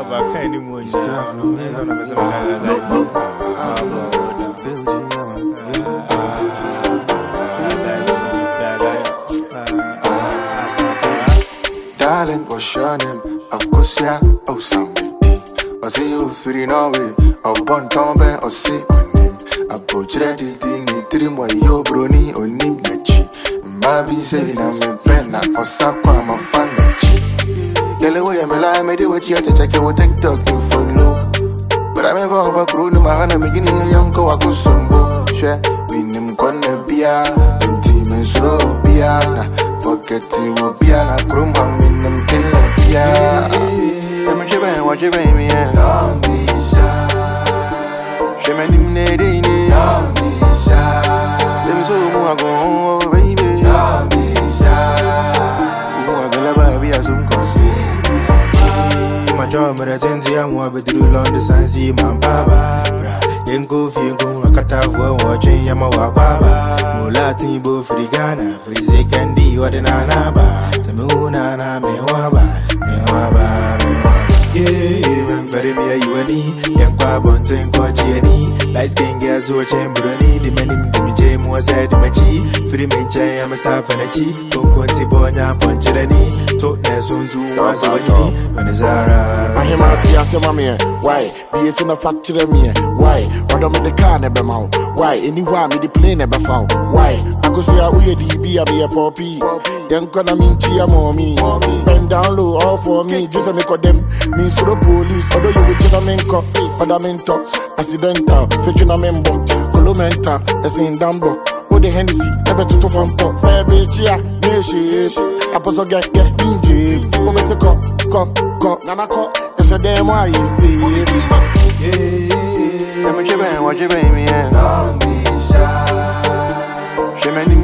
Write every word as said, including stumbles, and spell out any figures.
about kind of money. Darling, what's your name? Akosia, oh, somebody. I see you feeling away. I want to be or see on him. I put ready to dream while you're brony or nim nachi. Maybe saying I'm a pen, or Sakwa, I'm a fan nachi. Tell away, I'm a lie, I made it what you have to check your TikTok to follow. But I'm ever over crew, no matter beginning a young go, I go some bo. Share, we name gonna be a team and slow be a. Forget you will be an acrum, I'm in them till I be a. Some shivering, what you bring me in. Don't be shy. Shimmering, Neddy, don't be shy. Them so more go home, baby. Don't be shy. More gonna be a zoom cost. My job, but I tend to am more, but you long the sun, see my baba. Yenko, Fienko, a catavo, watching Yamawa Baba. Latin bo frigana, freeze candy, what an anaba. The moon and I may waba, may waba, may waba. Yeah, when very me, you and me, Yanqua Bonten, Cochiani, light skin girls who are chamberani, the men in the Jam was at the machi, free me, I'm a safanachi, Ponti Bonya, Poncherani, Totness, Unzu, was a Manazara. I hear my tea, say, Mammy, why? Be a son of factory me, why? What am I the car never mount? Why? Anywhere me the plane never found? Why? I go see a weird D B, I be a poppy. Then gonna mean Chia mommy. Bend down low, all for me, just a make of them. Means to the police, although you would get a men cop, other men talks, accidental, fetching a member, colomenta, a same dumbo. What the Hennessy, ever to from pot, say bitch, yeah, nishi, I was a get get ninja, over to cop, cop, cop, nana cop, that's a damn why you see. Yeah, some shivering, what you bring me in. Don't be shy. Shimmering.